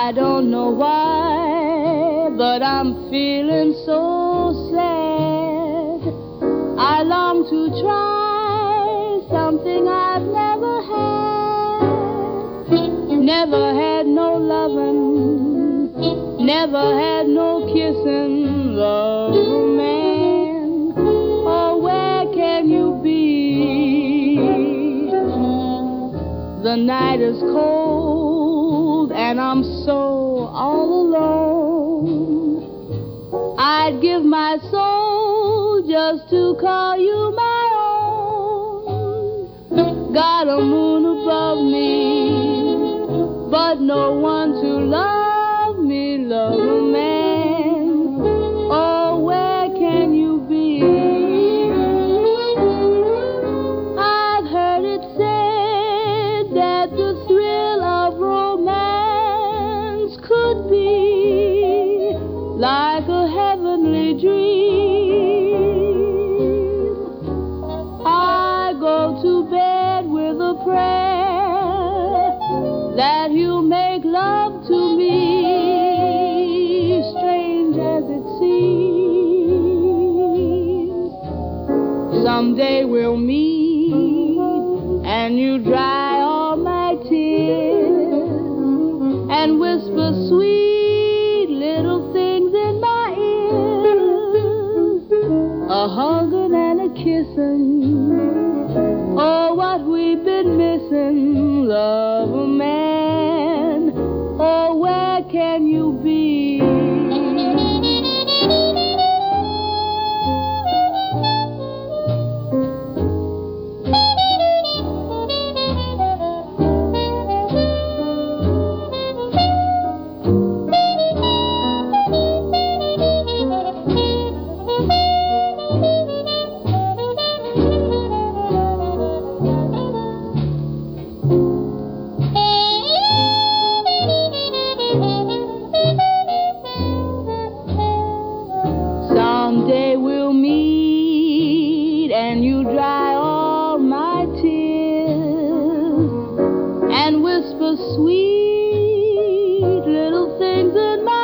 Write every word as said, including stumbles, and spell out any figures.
I don't know why, but I'm feeling so sad. I long to try something I've never had. Never had no loving, never had no kissing, love, man. Oh, where can you be? The night is cold and I'm so all alone. I'd give my soul just to call you my own. Got a moon above me, but no one to love me, love a man. Oh, where can you be? I've heard it said that the thrill of romance could be like a heavenly dream. I go to bed with a prayer that you make love to me, strange as it seems. Someday we'll meet and you dry all my tears and whisper sweet little things in my ears, a hugging and a kissing. Oh, what we've been missing, love a man. Oh, where can you be? Someday we'll meet and you dry all my tears and whisper sweet little things in my